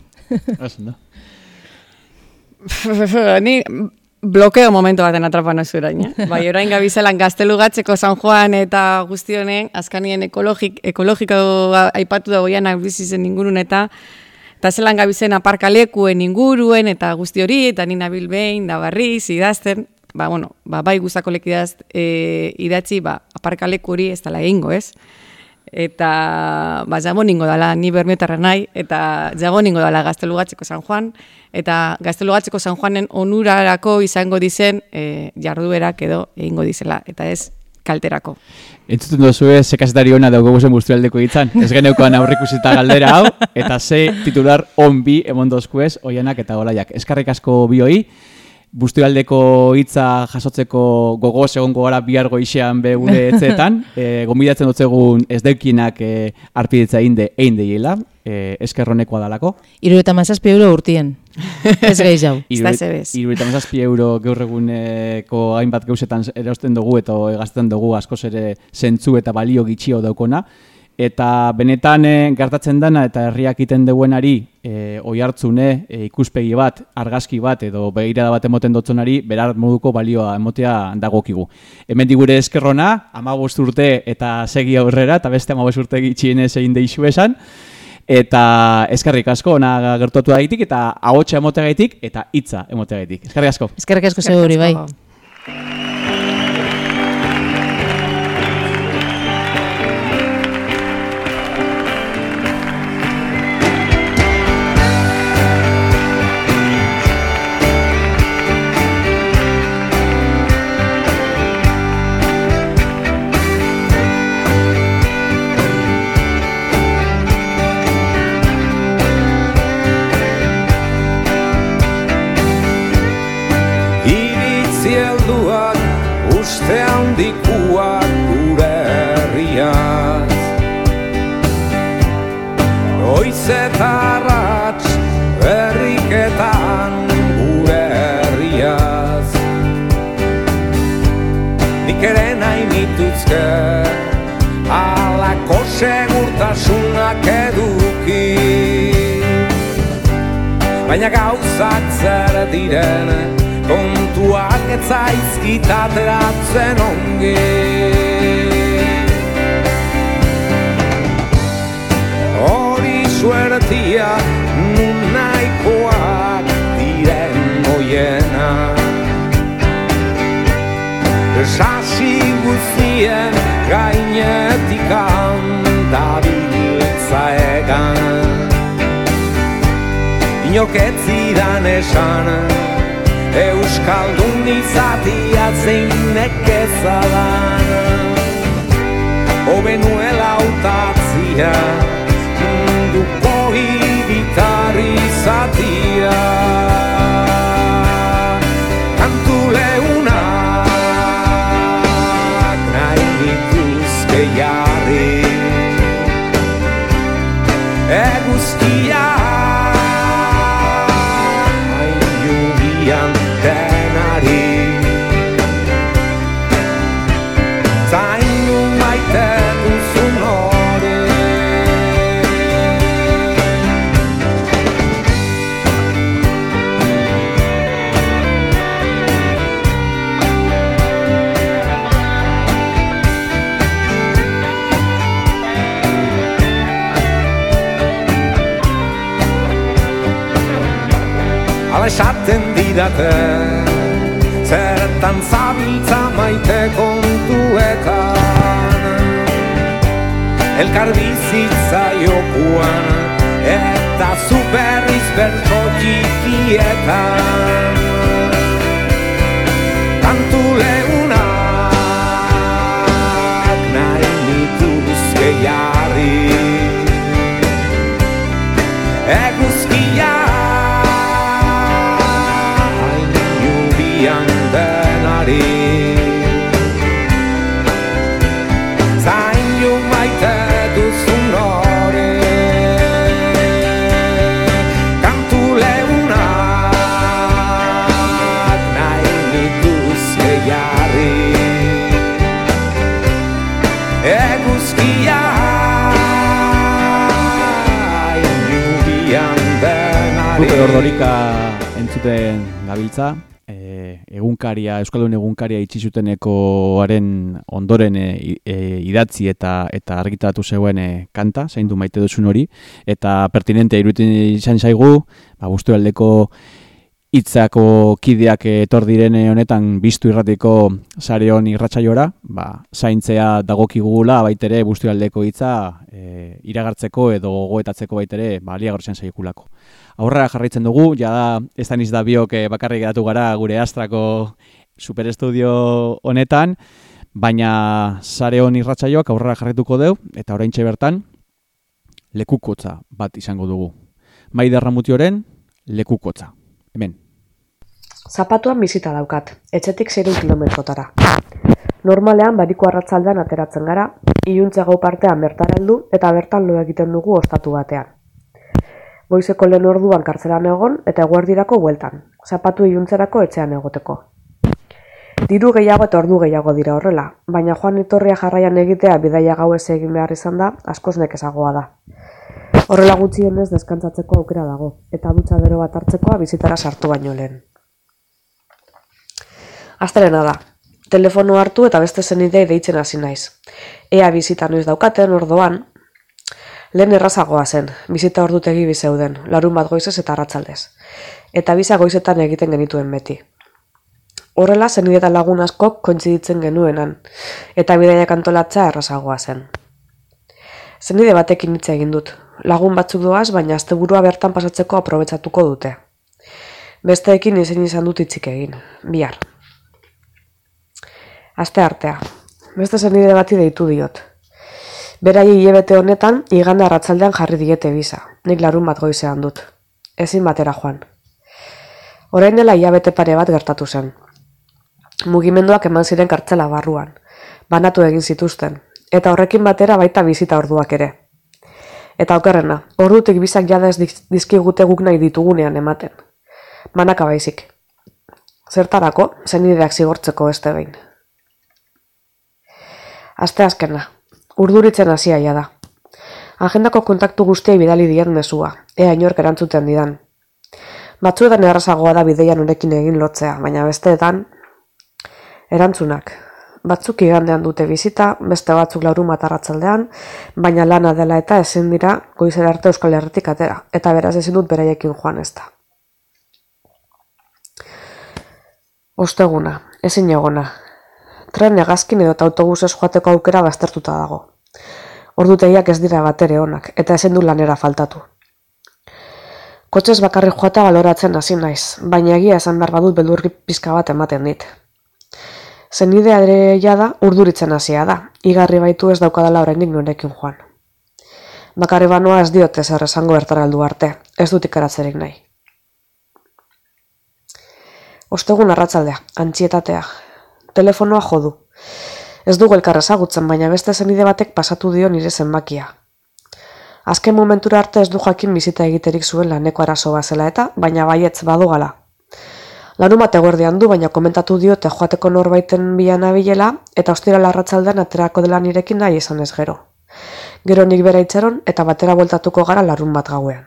Ni blokeo momentu baten atrapan oso orain, eh? Bai, orain gabizelan Gaztelugatzeko San Juan eta guztionen, azkanien ekologik, ekologiko aipatu da goianak bizizen ingurun eta eta zelan gabizen aparkalekuen inguruen eta guzti hori, eta nina bilbein, da barriz, idazten, ba, bueno, ba, bai guztako lekidaz e, idatzi, ba, aparkaleku hori ez dala egingo, ez? eta ba, jaboningo dala, ni bermetarra nahi, eta jaboningo dala Gaztelugatzeko San Juan, eta Gaztelugatzeko San Juanen onurarako izango dizen e, jarduerak edo egingo dizela, eta ez kalterako. Entzuten duzue, ze kazetari hona dauko guzen Bustualdeko hitzan. Ez geneukoan aurrikusita galdera hau, eta ze titular on bi emon dozkuez, Oianak eta Olaiak. Eskarrik asko bioi, Bustualdeko hitza jasotzeko gogoz egongo gara bihar goixean be gure etxeetan. E, Gonbidatzen dutzegun ez deukienak e, arpidetza einde egin deiela, e, eskerronekoa dalako. Hirurogeita hamazazpi euro urtien. Ez gehiago. Hirurogeita hamazazpi euro gaur eguneko hainbat gauzetan erosten dugu eta egazten dugu askoz ere zentzu eta balio gitxio daukona. Eta benetan e, gertatzen dana eta herriak iten duenari e, oihartzune, e, ikuspegi bat, argazki bat edo begirada bat emoten dotzonari berar moduko balioa emotea dagokigu. Hemen digure eskerrona, hamabost urte eta segi aurrera, eta beste hamabost urte gitxienez egin deixu esan. Eta eskerrik asko ona gertuatu daitik eta ahotsa emotegaitik eta hitza emotegaitik. Eskerrik asko. Eskerrik asko seguri bai. Uste handikuak gure herriaz Oiz eta arratz berriketan gure herriaz Nik ere nahi nituzke halako segurtasunak eduki Baina gauzak zer diren kontuak ez zaizkit ateratzen ongi Hori suertia nun nahikoak diren oiena Sasi guztien gainetik dabiltza egan Inok ez zidan esan Euskaldun izatia zein nekezadan Hobe nuela hautatzia munduko hiritar izatia Kantu leunak nahi nituzke jarri Eguzkia denari Zainu maite duzun hori Hala esaten didate Zertan zabiltza maite kontuetan Elkar bizitza jokuan Eta superriz bertso txikietan Kantu leunak nahi nituzke jarri Eguzkia denari Zainu maite duzun hori Kantu leunak nahi nituzke jarri Eguzkia inubian denari Rupe Ordorika entzuten gabiltza egunkaria, Euskaldun egunkaria itxizutenekoaren ondoren e, e, idatzi eta eta argitaratu zegoen e, kanta, zaindu maite duzun hori, eta pertinentea iruditzen izan zaigu, ba, Bustualdeko hitzako kideak etor direne honetan biztu irratiko sare hon irratsaiora, ba, zaintzea dagokigula baitere Bustialdeko hitza e, iragartzeko edo gogoetatzeko baitere baliagortzen saikulako. Aurrera jarraitzen dugu, ja ez da niz da biok e, bakarrik geratu gara gure Astrako superestudio honetan, baina sare hon irratsaioak aurrera jarraituko deu, eta oraintxe bertan lekukotza bat izango dugu. Maider Ramutioren lekukotza. Hemen. Zapatuan bizita daukat, etxetik seiehun kilometrotara. Normalean bariko arratsaldean ateratzen gara, iluntze gau partean bertara heldu eta bertan lo egiten dugu ostatu batean. Goizeko lehen orduan kartzelan egon eta eguerdirako bueltan, zapatu iluntzerako etxean egoteko. Diru gehiago eta ordu gehiago dira horrela, baina joan etorria jarraian egitea bidaia gauez egin behar izan da, askoz nekezagoa da. Horrela gutxienez deskantzatzeko aukera dago, eta dutxa bero bat hartzekoa bizitara sartu baino lehen. Astelena da, telefono hartu eta beste zenidei deitzen hasi naiz. Ea bizita noiz daukaten ordoan, lehen errazagoa zen, bizita ordutegi bizeuden, larun bat goizez eta arratsaldez. Eta biza goizetan egiten genituen beti. Horrela zenide eta lagun askok kointziditzen genuenan, eta bidaiak antolatzea errazagoa zen. Zenide batekin hitz egin dut, lagun batzuk doaz, baina asteburua bertan pasatzeko aprobetxatuko dute. Besteekin ezin izan dut hitzik egin, bihar. Aste artea, beste zenide bati deitu diot. Berai hilabete honetan, igande arratsaldean jarri diete biza, nik larun bat goizean dut. Ezin batera joan. Orain dela hilabete pare bat gertatu zen. Mugimenduak eman ziren kartzela barruan, banatu egin zituzten, eta horrekin batera baita bizita orduak ere. Eta okerrena, ordutik bizak jada ez dizkigute guk nahi ditugunean ematen. Banaka baizik. Zertarako, zenideak zigortzeko beste behin. Aste azkena, urduritzen hasiaia da. Agendako kontaktu guztiei bidali dien mezua, ea inork erantzuten didan. Batzuetan errazagoa da bideian honekin egin lotzea, baina besteetan erantzunak. Batzuk igandean dute bizita, beste batzuk larun bat arratsaldean, baina lana dela eta ezin dira goizera arte Euskal Herritik atera, eta beraz ezin dut beraiekin joan ez da. Osteguna, ezin egona. Tren hegazkin edo autobusez joateko aukera baztertuta dago. Ordutegiak ez dira batere onak, eta ezin du lanera faltatu. Kotxez bakarrik joata baloratzen hasi naiz, baina egia esan behar badut beldurri pizka bat ematen dit. Zenidea ere jada urduritzen hasia da, igarri baitu ez daukadala oraindik norekin joan. Bakarri banoa ez diote zer esango bertara heldu arte, ez dut ikaratzerik nahi. Ostegun arratsaldea, antsietatea. Telefonoa jo du. Ez dugu elkar ezagutzen, baina beste zenide batek pasatu dio nire zenbakia. Azken momentura arte ez du jakin bizita egiterik zuen laneko arazo bazela eta, baina baietz badu gala. Larun bat eguerdian du, baina komentatu diote joateko norbaiten bilan abilela, eta ostiral arratsaldean aterako dela nirekin nahi izan ez gero. Gero nik bera itxaron, eta batera bueltatuko gara larun bat gauean.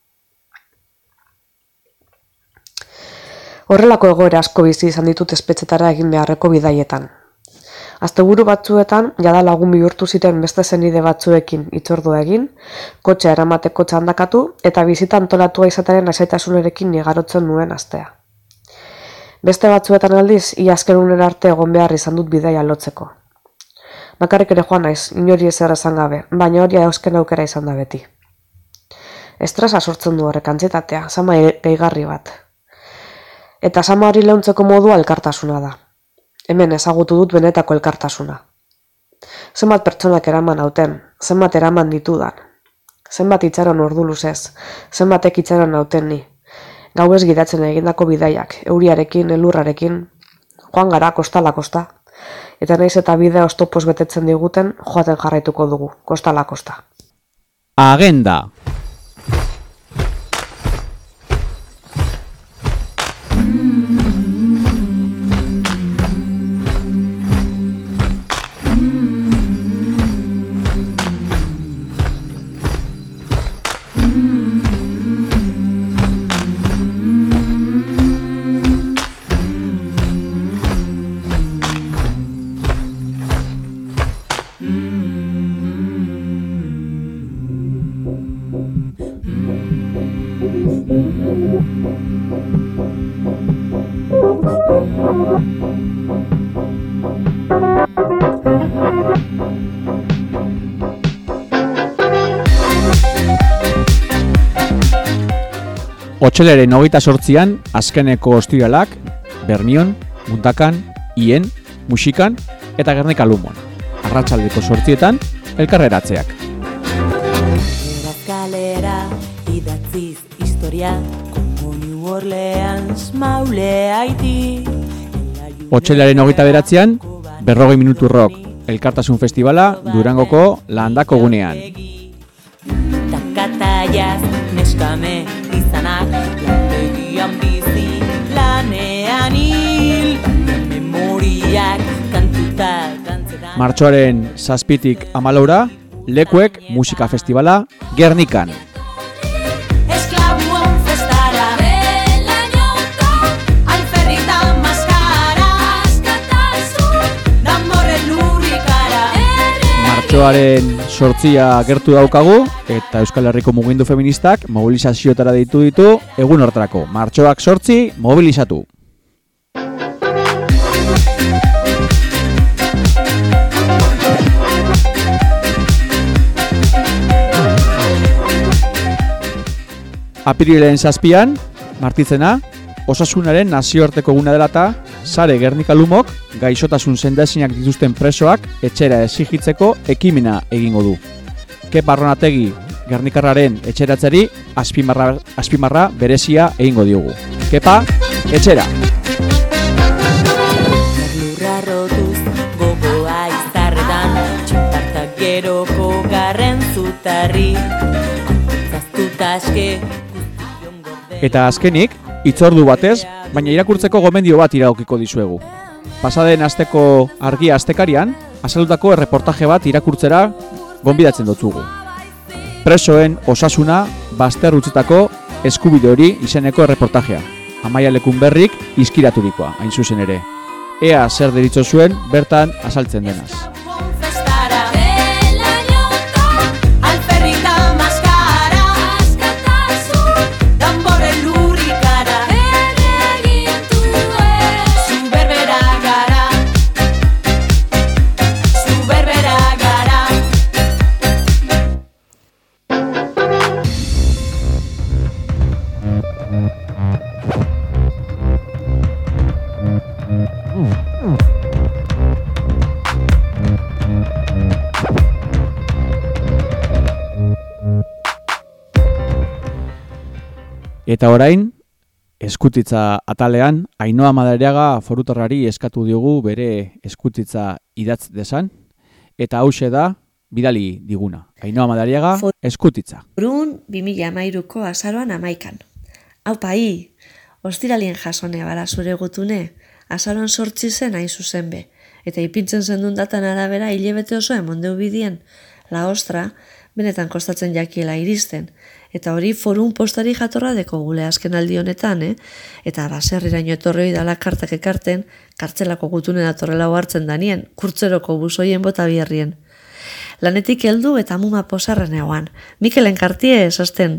Horrelako egoera asko bizi izan ditut espetxetara egin beharreko bidaietan. Asteburu batzuetan, jada lagun bihurtu ziren beste zenide batzuekin hitzordua egin, kotxea eramateko txandakatu eta bizita antolatua izatearen lasaitasunarekin igarotzen nuen astea. Beste batzuetan aldiz, ia azken unera arte egon behar izan dut bidaia lotzeko. Bakarrik ere joan naiz, inori ezer esan gabe, baina hori eusken aukera izan da beti. Estresa sortzen du horrek antsietatea, sama gehigarri bat. Eta sama hori leuntzeko modua elkartasuna da. Hemen ezagutu dut benetako elkartasuna. Zenbat pertsonak eraman hauten, zenbat eraman ditudan. Zenbat itxaron ordu luzez, zenbatek itxaron hauten ni. Gauez gidatzen egindako bidaiak, euriarekin, elurrarekin, joan gara kostala kosta. Eta naiz eta bidea oztopoz betetzen diguten, joaten jarraituko dugu, kostala kosta. Agenda. Otsailaren hogeita zortzian, azkeneko ostiralak, Bermion, Muntakan, Ien, Muxikan eta Gernika Lumon. Arratsaldeko zortzietan, elkarreratzeak. Kalera idatziz historia, como New Orleans, Maule, Haiti. Otsailaren hogeita beratzean, berrogei minutu rock elkartasun festivala Durangoko Landako gunean. Takataiaz, neskame izanak, lantegian bizi, lanean hil, memoriak kantuta dantzetan. Martxoaren zazpitik amalaura, Lekuek musika festivala Gernikan. Esklabuon festara, alferrita maskara, damborren lurrikara. Martxoaren sortzia gertu daukagu eta Euskal Herriko mugimendu feministak mobilizazioetara deitu ditu egun hortarako. Martxoak sortzi, mobilizatu. Apirilaren zazpian, Martitzena, Osasunaren nazioarteko eguna dela eta Sare Gernika Lumok gaixotasun sendaezinak dituzten presoak etxera exigitzeko ekimena egingo du. Kepa Arronategi Gernikarraren etxeratzeri azpimarra, azpimarra berezia egingo diogu. Kepa, etxera! Lurra rotuz gogoa izarretan, txinpartak geroko garren zutarri, zaztuta aske. Eta azkenik, hitzordu batez, baina irakurtzeko gomendio bat iragokiko dizuegu. Pasaden asteko argia astekarian, azaldutako erreportaje bat irakurtzera gonbidatzen dutzugu. Presoen osasuna bazter utzitako eskubide hori izeneko erreportajea. Amaia Lekunberrik izkiraturikoa, hain zuzen ere. Ea zer deritzo zuen bertan azaltzen denaz. Eta orain, eskutitza atalean, Ainhoa Madariaga forutarrari eskatu diogu bere eskutitza idatz desan, eta hauxe da bidali diguna. Ainhoa Madariaga, eskutitza. Forun bi mila hamairuko azaroan amaikan. Hau pai, ostiralien jasone bara zure gutune, azaroan sortzi zen hain zuzen be, eta ipintzen zendun datan arabera hilebete oso emondeu bidien, la ostra, benetan kostatzen jakiela iristen, eta hori forun postari jatorra deko gule azken aldi honetan, eh? Eta baserriraino etorri dala kartak ekarten, kartzelako gutunen atorrela hartzen danien, kurtzeroko busoien bota biherrien. Lanetik heldu eta muma posarren egoan, Mikelen kartie esasten.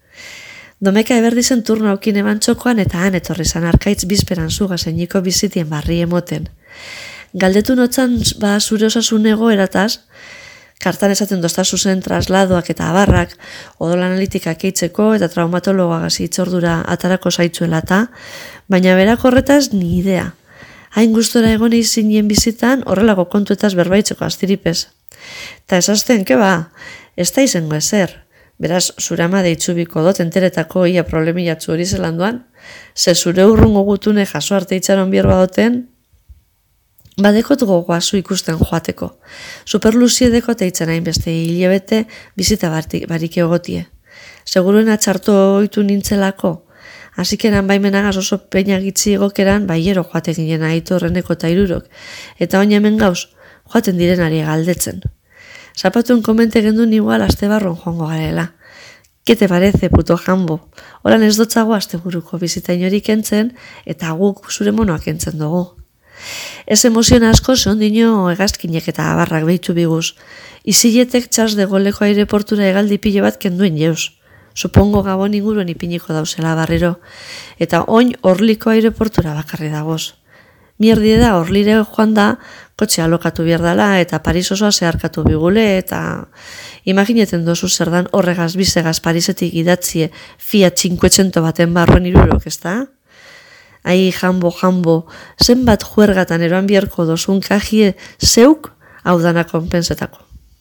Domeka eberdizen turno aukin eman txokoan eta han etorri zan arkaitz bizperan zugazeniko bizitien barri emoten. Galdetu notzan ba zure osasun egoerataz, kartan esaten dozta zuzen trasladoak eta abarrak, odol analitikak eitzeko eta traumatologagaz itzordura atarako zaitzuela eta, baina berak horretaz ni idea. Hain gustora egon izinen bizitan horrelako kontuetaz berbaitzeko astiripez. Ta esazten, ke ba, ez da izango ezer. Beraz, zure ama deitsubiko dot enteretako ia problemiatzu hori zelanduan, ze zure urrungo gutune jaso arte itxaron bierba doten, badekot gogoazu ikusten joateko. Superluziedeko teitzen hainbeste hilebete bizita barik egotie. Seguruen atxartu oitu nintzelako, hasikeran baimenagaz oso peina gitzi egokeran baiero joate ginen aitorreneko eta irurok, eta oin hemen gauz, joaten direnari galdetzen. Zapatuen komente gendun igual aste barron joango garela. Ke te parece, puto jambo? Horan ez dotzago asteburuko bizita inorik entzen, eta guk zure monoak entzen dugu. Ez emozion asko zondino egazkinek eta abarrak behitu biguz. Iziletek txas de goleko aireportura hegaldi pile bat kenduen jeuz. Supongo Gabon inguruen ipiniko dauzela barriro, eta oin Orliko aireportura bakarri dagoz. Mierdi da Orlire joan da, kotxe alokatu behar dela, eta Paris osoa zeharkatu bigule, eta imagineten dozu zer dan horregaz bizegaz Parisetik idatzie Fiat cinquecento baten barruan irurok, ez da? Ai, jambo, jambo, zenbat juergatan eroan biharko dozun kajie zeuk, hau dana konpensetako.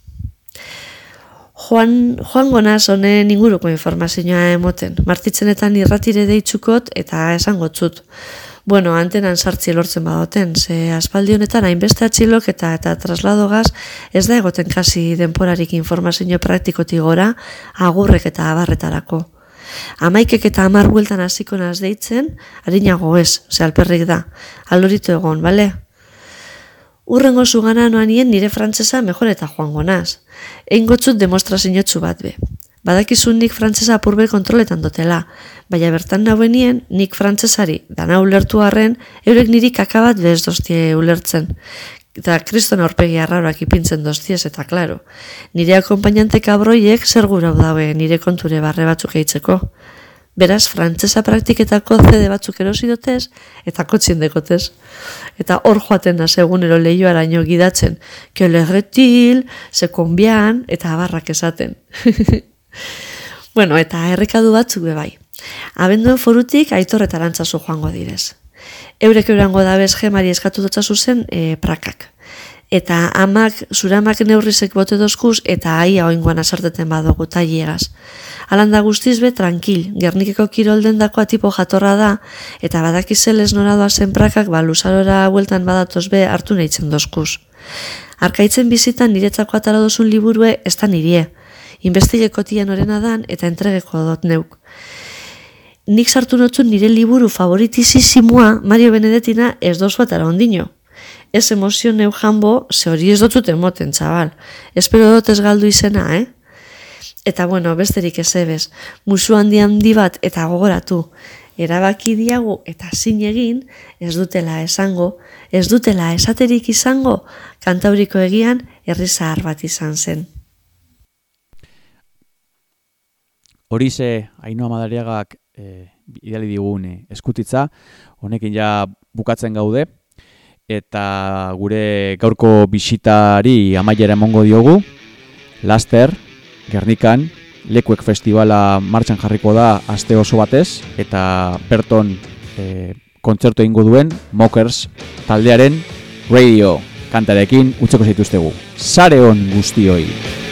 Joan, joan gonaz honen inguruko informazioa emoten. Martitzenetan irratire deitzukot eta esangotzut. Bueno, antenan sartzi lortzen badoten, ze aspaldi honetan hainbeste atxilok eta eta trasladogaz ez da egoten kasi denporarik informazio praktikotik gora agurrek eta abarretarako. Amaikek eta amar bueltan hasiko naz deitzen, harinago ez, ze alperrik da. Aldoritu egon, bale? Urrengo zugana noanien nire frantzesa mejor eta joango naz. Egin gotzut demostrazioetsu bat be. Badakizun nik frantzesa apurbe kontroletan dotela, baina bertan nauenien nik frantzesari dana ulertu arren, eurek niri kakabat bez doztie ulertzen. Eta kriston aurpegi arraurak ipintzen doztiez eta klaro. Nire akompainante kabroiek zer gurau daue nire konture barre batzuk eitzeko. Beraz, frantzesa praktiketako zede batzuk erosi dotez, eta kotxin dekotez. Eta hor joaten da segunero lehioaraino gidatzen, que le retil, se konbian, eta abarrak esaten. Bueno, eta errekadu batzuk bebai. Abenduen forutik Aitor eta Arantzazu joango direz. Eurek eurango dabez gemari eskatu dotzazu zen e, prakak. Eta amak, zuramak neurrizek bote dozkuz, eta aia oingoan azarteten badogu tailegaz. Alanda guztiz be, tranquil, Gernikeko kirolden dakoa tipo jatorra da, eta badakizelez noradoa zen prakak, ba, luzarora bueltan badatoz be hartu nahitzen dozkuz. Arkaitzen bizitan niretzako atara dozun liburue ez da nirie. Investigeko tian orena dan, eta entregeko dot neuk. Nik sartu notzun nire liburu favoritizizimua Mario Benedettina ez dozu atara ondino. Ez emozio neu jambo, ze hori ez dotzut emoten, txabal. Espero dut ez galdu izena, eh? Eta bueno, besterik ez ebez, musu handi handi bat eta gogoratu. Erabaki diagu eta zin egin, ez dutela esango, ez dutela esaterik izango, Kantauriko egian herri zahar bat izan zen. Horize, Ainhoa Madariagak e, ideali digun e, eskutitza, honekin ja bukatzen gaude, eta gure gaurko bisitari amaiera emongo diogu, laster, Gernikan, Lekuek Festivala martxan jarriko da aste oso batez, eta berton e, kontzertu egingo duen Mockers taldearen Radio kantarekin utzeko zaituztegu. Sare on guztioi!